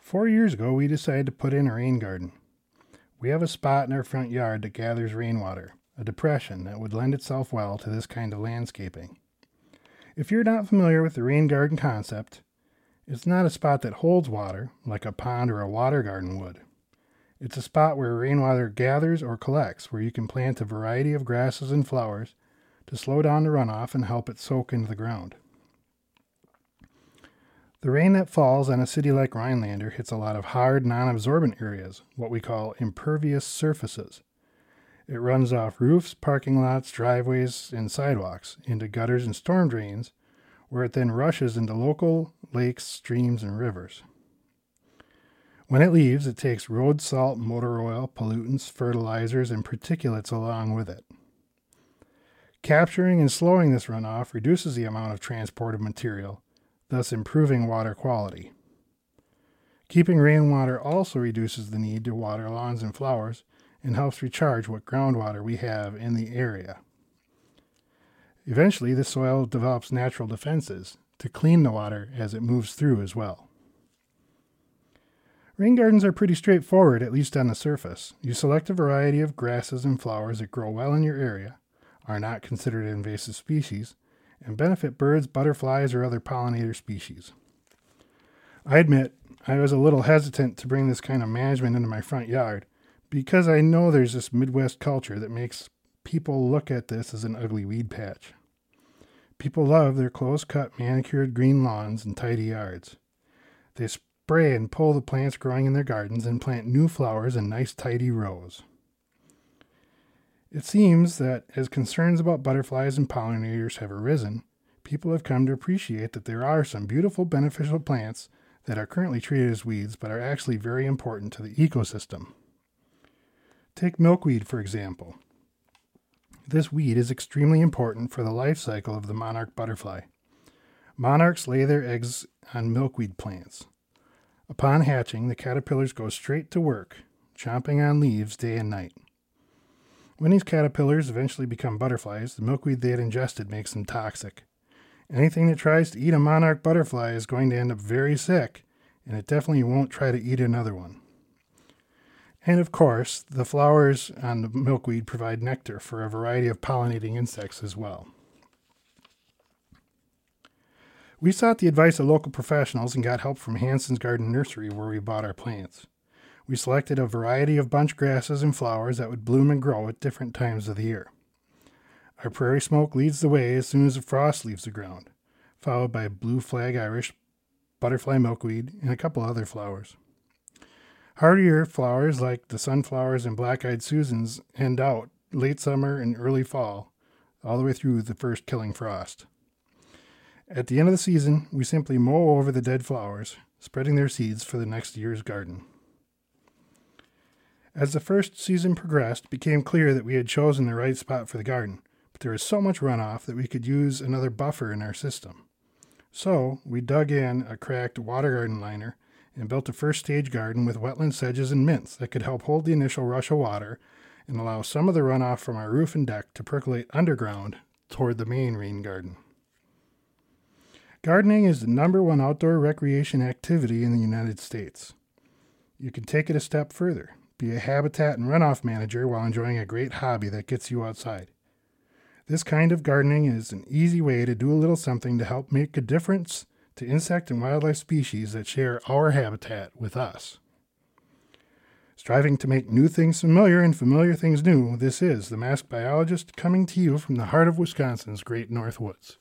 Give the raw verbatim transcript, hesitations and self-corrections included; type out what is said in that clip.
Four years ago, we decided to put in a rain garden. We have a spot in our front yard that gathers rainwater, a depression that would lend itself well to this kind of landscaping. If you're not familiar with the rain garden concept, it's not a spot that holds water like a pond or a water garden would. It's a spot where rainwater gathers or collects, where you can plant a variety of grasses and flowers to slow down the runoff and help it soak into the ground. The rain that falls on a city like Rhinelander hits a lot of hard, non-absorbent areas, what we call impervious surfaces. It runs off roofs, parking lots, driveways, and sidewalks into gutters and storm drains, where it then rushes into local lakes, streams, and rivers. When it leaves, it takes road salt, motor oil, pollutants, fertilizers, and particulates along with it. Capturing and slowing this runoff reduces the amount of transported material, thus improving water quality. Keeping rainwater also reduces the need to water lawns and flowers and helps recharge what groundwater we have in the area. Eventually, the soil develops natural defenses to clean the water as it moves through as well. Rain gardens are pretty straightforward, at least on the surface. You select a variety of grasses and flowers that grow well in your area, are not considered invasive species, and benefit birds, butterflies, or other pollinator species. I admit I was a little hesitant to bring this kind of management into my front yard because I know there's this Midwest culture that makes people look at this as an ugly weed patch. People love their close-cut, manicured green lawns and tidy yards. They spray and pull the plants growing in their gardens and plant new flowers in nice, tidy rows. It seems that as concerns about butterflies and pollinators have arisen, people have come to appreciate that there are some beautiful beneficial plants that are currently treated as weeds but are actually very important to the ecosystem. Take milkweed, for example. This weed is extremely important for the life cycle of the monarch butterfly. Monarchs lay their eggs on milkweed plants. Upon hatching, the caterpillars go straight to work, chomping on leaves day and night. When these caterpillars eventually become butterflies, the milkweed they had ingested makes them toxic. Anything that tries to eat a monarch butterfly is going to end up very sick, and it definitely won't try to eat another one. And of course, the flowers on the milkweed provide nectar for a variety of pollinating insects as well. We sought the advice of local professionals and got help from Hanson's Garden Nursery, where we bought our plants. We selected a variety of bunch grasses and flowers that would bloom and grow at different times of the year. Our prairie smoke leads the way as soon as the frost leaves the ground, followed by blue flag Irish, butterfly milkweed, and a couple other flowers. Hardier flowers like the sunflowers and black-eyed Susans end out late summer and early fall, all the way through the first killing frost. At the end of the season, we simply mow over the dead flowers, spreading their seeds for the next year's garden. As the first season progressed, it became clear that we had chosen the right spot for the garden, but there was so much runoff that we could use another buffer in our system. So, we dug in a cracked water garden liner and built a first stage garden with wetland sedges and mints that could help hold the initial rush of water and allow some of the runoff from our roof and deck to percolate underground toward the main rain garden. Gardening is the number one outdoor recreation activity in the United States. You can take it a step further. Be a habitat and runoff manager while enjoying a great hobby that gets you outside. This kind of gardening is an easy way to do a little something to help make a difference to insect and wildlife species that share our habitat with us. Striving to make new things familiar and familiar things new, this is The Masked Biologist coming to you from the heart of Wisconsin's Great North Woods.